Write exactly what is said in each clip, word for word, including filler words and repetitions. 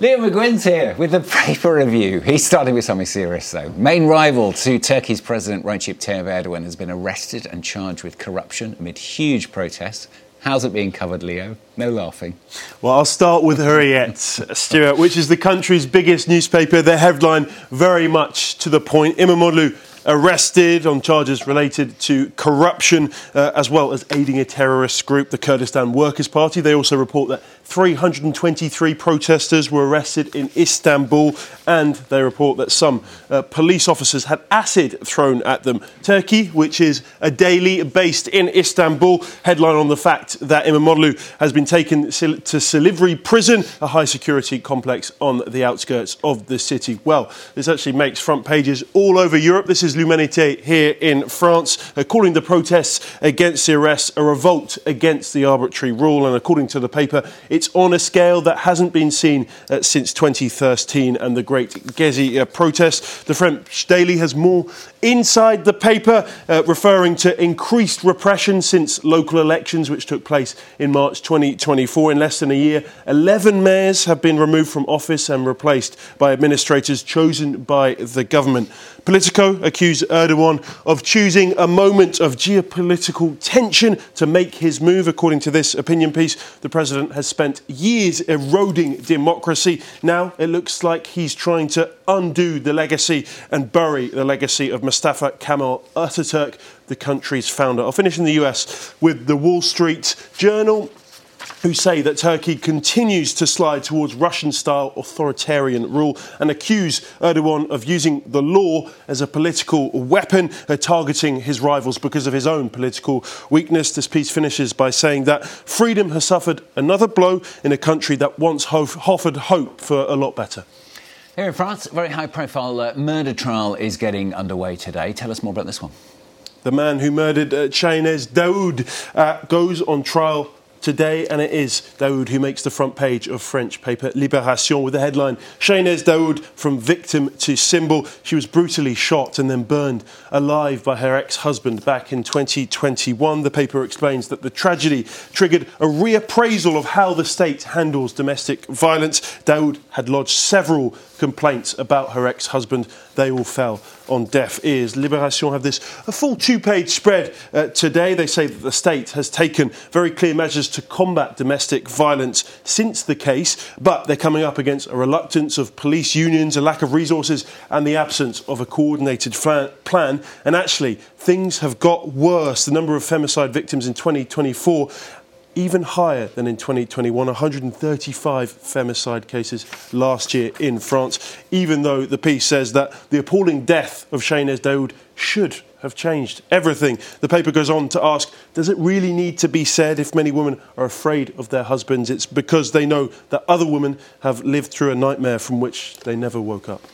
Leo McGuinn's here with the paper review. He's starting with something serious, though. Main rival to Turkey's President Recep Tayyip Erdogan has been arrested and charged with corruption amid huge protests. How's it being covered, Leo? No laughing. Well, I'll start with Hurriyet, Stuart, which is the country's biggest newspaper. Their headline, very much to the point. Imamoglu arrested on charges related to corruption, uh, as well as aiding a terrorist group, the Kurdistan Workers' Party. They also report that three hundred twenty-three protesters were arrested in Istanbul, and they report that some uh, police officers had acid thrown at them. Turkey, which is a daily based in Istanbul, headline on the fact that Imamoglu has been taken to Silivri prison, a high-security complex on the outskirts of the city. Well, this actually makes front pages all over Europe. This is L'Humanité here in France, uh, calling the protests against the arrests a revolt against the arbitrary rule. And according to the paper, it's on a scale that hasn't been seen uh, since twenty thirteen and the Great Gezi uh, protest. The French Daily has more inside the paper, uh, referring to increased repression since local elections, which took place in March twenty twenty-four. In less than a year, eleven mayors have been removed from office and replaced by administrators chosen by the government. Politico accused Erdogan of choosing a moment of geopolitical tension to make his move. According to this opinion piece, the president has spent years eroding democracy. Now it looks like he's trying to undo the legacy and bury the legacy of Mustafa Kemal Ataturk, the country's founder. I'll finish in the U S with the Wall Street Journal, who say that Turkey continues to slide towards Russian-style authoritarian rule and accuse Erdogan of using the law as a political weapon, uh, targeting his rivals because of his own political weakness. This piece finishes by saying that freedom has suffered another blow in a country that once ho- offered hope for a lot better. Here in France, a very high-profile uh, murder trial is getting underway today. Tell us more about this one. The man who murdered uh, Shahnaz Daoud uh, goes on trial today, and it is Daoud who makes the front page of French paper Libération with the headline, Shahnaz Daoud from victim to symbol. She was brutally shot and then burned alive by her ex-husband back in twenty twenty-one. The paper explains that the tragedy triggered a reappraisal of how the state handles domestic violence. Daoud had lodged several complaints about her ex-husband. They all fell on deaf ears. Libération have this a full two-page spread uh, today. They say that the state has taken very clear measures to combat domestic violence since the case, but they're coming up against a reluctance of police unions, a lack of resources, and the absence of a coordinated flan- plan. And actually, things have got worse. The number of femicide victims in twenty twenty-four even higher than in twenty twenty-one, one hundred thirty-five femicide cases last year in France, even though the piece says that the appalling death of Shahnaz Daoud should have changed everything. The paper goes on to ask, does it really need to be said if many women are afraid of their husbands? It's because they know that other women have lived through a nightmare from which they never woke up.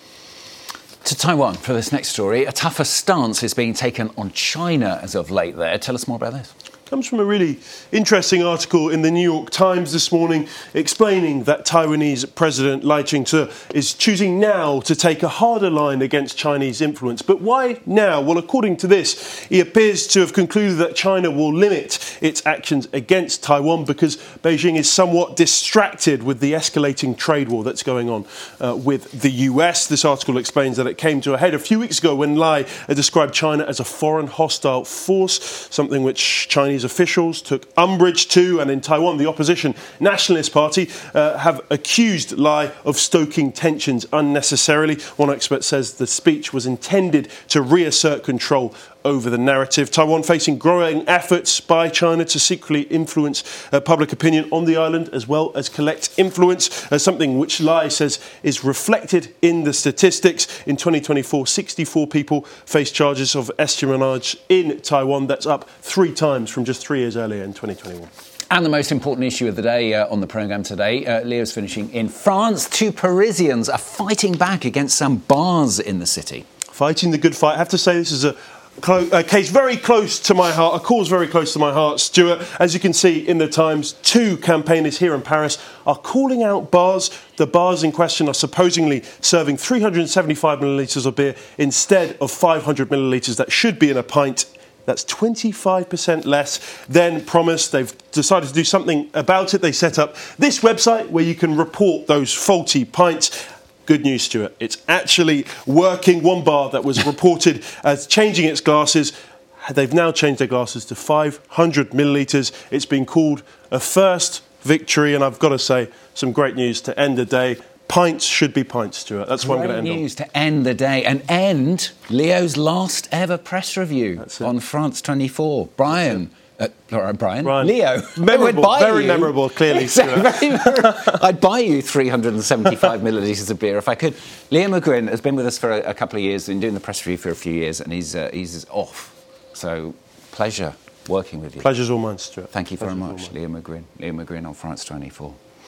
To Taiwan for this next story. A tougher stance is being taken on China as of late there. Tell us more about this. Comes from a really interesting article in the New York Times this morning explaining that Taiwanese President Lai Ching-te is choosing now to take a harder line against Chinese influence. But why now? Well, according to this, he appears to have concluded that China will limit its actions against Taiwan because Beijing is somewhat distracted with the escalating trade war that's going on uh, with the U S. This article explains that it came to a head a few weeks ago when Lai uh, described China as a foreign hostile force, something which Chinese officials took umbrage to, and in Taiwan the opposition Nationalist Party uh, have accused Lai of stoking tensions unnecessarily. One expert says the speech was intended to reassert control over the narrative. Taiwan facing growing efforts by China to secretly influence uh, public opinion on the island as well as collect influence, uh, something which Lai says is reflected in the statistics. In twenty twenty-four, sixty-four people faced charges of espionage in Taiwan. That's up three times from just three years earlier in twenty twenty-one. And the most important issue of the day uh, on the programme today, uh, Leo's finishing in France. Two Parisians are fighting back against some bars in the city. Fighting the good fight. I have to say this is a Clo- a case very close to my heart, a cause very close to my heart, Stuart. As you can see in the Times, two campaigners here in Paris are calling out bars. The bars in question are supposedly serving three hundred seventy-five millilitres of beer instead of five hundred millilitres that should be in a pint That's twenty-five percent less than promised. They've decided to do something about it. They set up this website where you can report those faulty pints. Good news, Stuart. It's actually working. One bar that was reported as changing its glasses, they've now changed their glasses to five hundred millilitres. It's been called a first victory, and I've got to say, some great news to end the day. Pints should be pints, Stuart. That's what I'm going to end on. Great news to end the day and end Leo's last ever press review on France twenty-four. Brian... Uh, Brian, Brian, Leo, memorable, very you. memorable, clearly. Very memorable. I'd buy you three hundred seventy-five millilitres of beer if I could. Leo McGuinn has been with us for a, a couple of years, been doing the press review for a few years, and he's uh, he's off. So, pleasure working with you. Pleasure's all mine, Stuart. Thank you very Pleasure's much, Leo McGuinn. Leo McGuinn on France twenty-four.